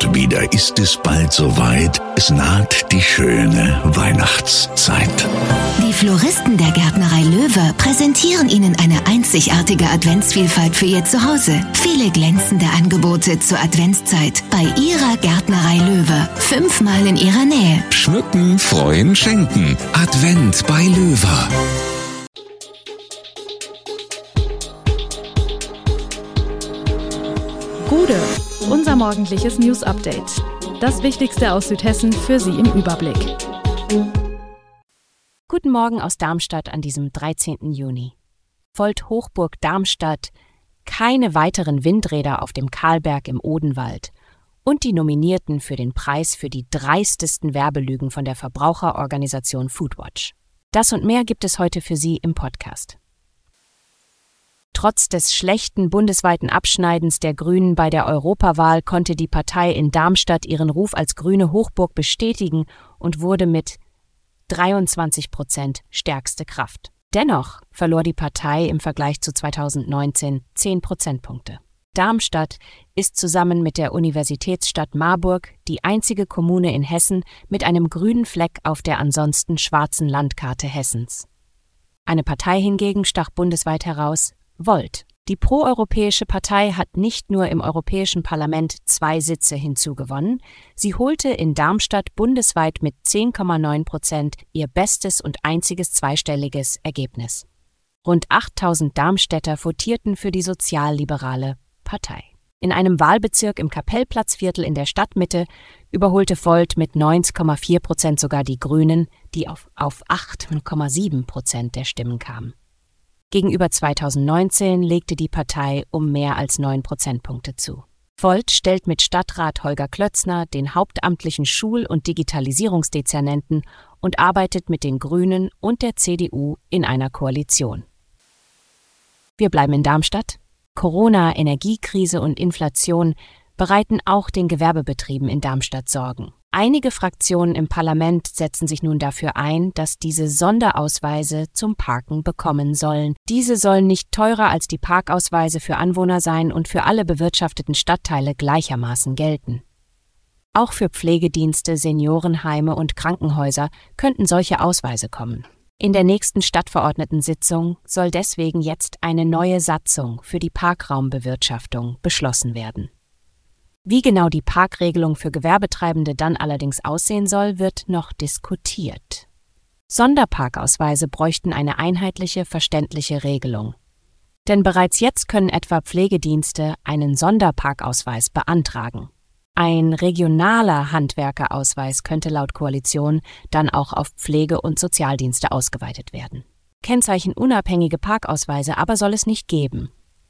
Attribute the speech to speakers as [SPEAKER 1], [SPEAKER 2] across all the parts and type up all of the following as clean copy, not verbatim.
[SPEAKER 1] Und wieder ist es bald soweit. Es naht die schöne Weihnachtszeit.
[SPEAKER 2] Die Floristen der Gärtnerei Löwe präsentieren Ihnen eine einzigartige Adventsvielfalt für Ihr Zuhause. Viele glänzende Angebote zur Adventszeit bei Ihrer Gärtnerei Löwe. 5-mal in Ihrer Nähe.
[SPEAKER 3] Schmücken, freuen, schenken. Advent bei Löwe.
[SPEAKER 4] Gude, unser morgendliches News-Update. Das Wichtigste aus Südhessen für Sie im Überblick.
[SPEAKER 5] Guten Morgen aus Darmstadt an diesem 13. Juni. Volt Hochburg Darmstadt, keine weiteren Windräder auf dem Kahlberg im Odenwald und die Nominierten für den Preis für die dreistesten Werbelügen von der Verbraucherorganisation Foodwatch. Das und mehr gibt es heute für Sie im Podcast. Trotz des schlechten bundesweiten Abschneidens der Grünen bei der Europawahl konnte die Partei in Darmstadt ihren Ruf als grüne Hochburg bestätigen und wurde mit 23% stärkste Kraft. Dennoch verlor die Partei im Vergleich zu 2019 10 Prozentpunkte. Darmstadt ist zusammen mit der Universitätsstadt Marburg die einzige Kommune in Hessen mit einem grünen Fleck auf der ansonsten schwarzen Landkarte Hessens. Eine Partei hingegen stach bundesweit heraus: Volt. Die proeuropäische Partei hat nicht nur im Europäischen Parlament 2 Sitze hinzugewonnen, sie holte in Darmstadt bundesweit mit 10,9% ihr bestes und einziges zweistelliges Ergebnis. Rund 8.000 Darmstädter votierten für die sozialliberale Partei. In einem Wahlbezirk im Kapellplatzviertel in der Stadtmitte überholte Volt mit 9,4% sogar die Grünen, die auf 8,7% der Stimmen kamen. Gegenüber 2019 legte die Partei um mehr als 9 Prozentpunkte zu. Volt stellt mit Stadtrat Holger Klötzner den hauptamtlichen Schul- und Digitalisierungsdezernenten und arbeitet mit den Grünen und der CDU in einer Koalition. Wir bleiben in Darmstadt. Corona, Energiekrise und Inflation bereiten auch den Gewerbebetrieben in Darmstadt Sorgen. Einige Fraktionen im Parlament setzen sich nun dafür ein, dass diese Sonderausweise zum Parken bekommen sollen. Diese sollen nicht teurer als die Parkausweise für Anwohner sein und für alle bewirtschafteten Stadtteile gleichermaßen gelten. Auch für Pflegedienste, Seniorenheime und Krankenhäuser könnten solche Ausweise kommen. In der nächsten Stadtverordnetensitzung soll deswegen jetzt eine neue Satzung für die Parkraumbewirtschaftung beschlossen werden. Wie genau die Parkregelung für Gewerbetreibende dann allerdings aussehen soll, wird noch diskutiert. Sonderparkausweise bräuchten eine einheitliche, verständliche Regelung. Denn bereits jetzt können etwa Pflegedienste einen Sonderparkausweis beantragen. Ein regionaler Handwerkerausweis könnte laut Koalition dann auch auf Pflege- und Sozialdienste ausgeweitet werden. Kennzeichenunabhängige Parkausweise aber soll es nicht geben.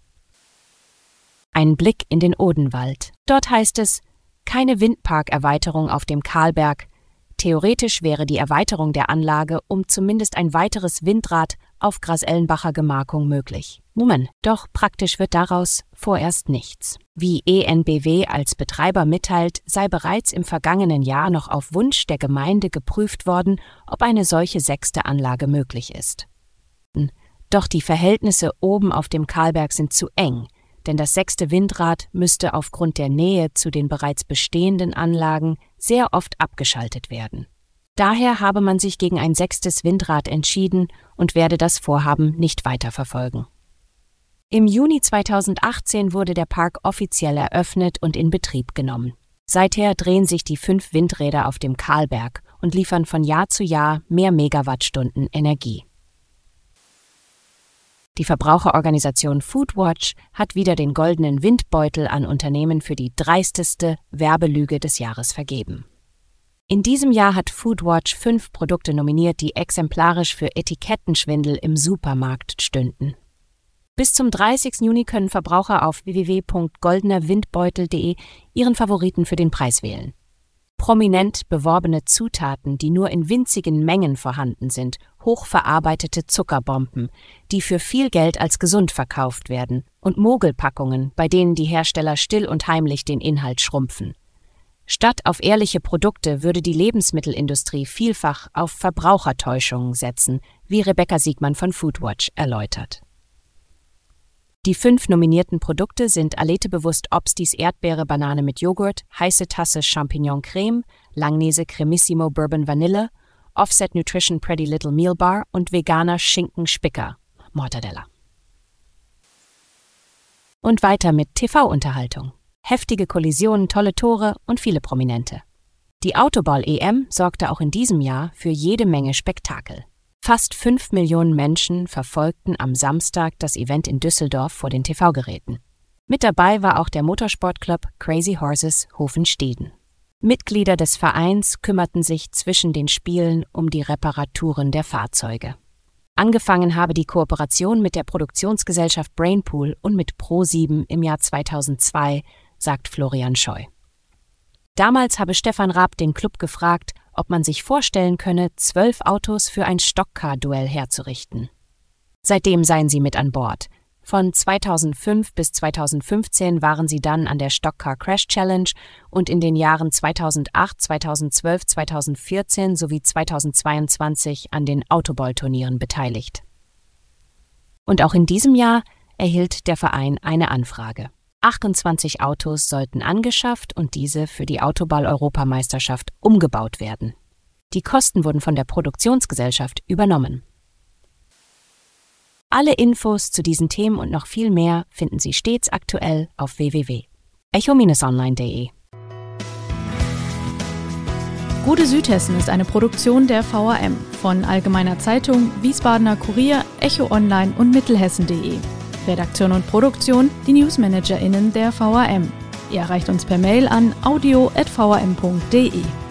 [SPEAKER 5] Ein Blick in den Odenwald. Dort heißt es: keine Windparkerweiterung auf dem Kahlberg. Theoretisch wäre die Erweiterung der Anlage um zumindest ein weiteres Windrad auf Grasellenbacher Gemarkung möglich. Moment, doch praktisch wird daraus vorerst nichts. Wie EnBW als Betreiber mitteilt, sei bereits im vergangenen Jahr noch auf Wunsch der Gemeinde geprüft worden, ob eine solche 6. Anlage möglich ist. Doch die Verhältnisse oben auf dem Kahlberg sind zu eng, denn das 6. Windrad müsste aufgrund der Nähe zu den bereits bestehenden Anlagen sehr oft abgeschaltet werden. Daher habe man sich gegen ein 6. Windrad entschieden und werde das Vorhaben nicht weiterverfolgen. Im Juni 2018 wurde der Park offiziell eröffnet und in Betrieb genommen. Seither drehen sich die 5 Windräder auf dem Kahlberg und liefern von Jahr zu Jahr mehr Megawattstunden Energie. Die Verbraucherorganisation Foodwatch hat wieder den goldenen Windbeutel an Unternehmen für die dreisteste Werbelüge des Jahres vergeben. In diesem Jahr hat Foodwatch 5 Produkte nominiert, die exemplarisch für Etikettenschwindel im Supermarkt stünden. Bis zum 30. Juni können Verbraucher auf www.goldenerwindbeutel.de ihren Favoriten für den Preis wählen. Prominent beworbene Zutaten, die nur in winzigen Mengen vorhanden sind, hochverarbeitete Zuckerbomben, die für viel Geld als gesund verkauft werden, und Mogelpackungen, bei denen die Hersteller still und heimlich den Inhalt schrumpfen. Statt auf ehrliche Produkte würde die Lebensmittelindustrie vielfach auf Verbrauchertäuschungen setzen, wie Rebecca Siegmann von Foodwatch erläutert. Die 5 nominierten Produkte sind Alete Bewusst Obstis Erdbeere Banane mit Joghurt, Heiße Tasse Champignon Creme, Langnese Cremissimo Bourbon Vanille, Offset Nutrition Pretty Little Meal Bar und veganer Schinken Spicker, Mortadella. Und weiter mit TV-Unterhaltung. Heftige Kollisionen, tolle Tore und viele Prominente. Die Autoball-EM sorgte auch in diesem Jahr für jede Menge Spektakel. Fast 5 Millionen Menschen verfolgten am Samstag das Event in Düsseldorf vor den TV-Geräten. Mit dabei war auch der Motorsportclub Crazy Horses Hovensteeden. Mitglieder des Vereins kümmerten sich zwischen den Spielen um die Reparaturen der Fahrzeuge. Angefangen habe die Kooperation mit der Produktionsgesellschaft Brainpool und mit Pro7 im Jahr 2002, sagt Florian Scheu. Damals habe Stefan Raab den Club gefragt, ob man sich vorstellen könne, 12 Autos für ein Stockcar-Duell herzurichten. Seitdem seien sie mit an Bord. Von 2005 bis 2015 waren sie dann an der Stockcar Crash Challenge und in den Jahren 2008, 2012, 2014 sowie 2022 an den Autoball-Turnieren beteiligt. Und auch in diesem Jahr erhielt der Verein eine Anfrage. 28 Autos sollten angeschafft und diese für die Autoball-Europameisterschaft umgebaut werden. Die Kosten wurden von der Produktionsgesellschaft übernommen. Alle Infos zu diesen Themen und noch viel mehr finden Sie stets aktuell auf www.echo-online.de.
[SPEAKER 4] Gute Südhessen ist eine Produktion der VRM von Allgemeiner Zeitung, Wiesbadener Kurier, Echo Online und Mittelhessen.de. Redaktion und Produktion, die NewsmanagerInnen der VRM. Ihr erreicht uns per Mail an audio@vrm.de.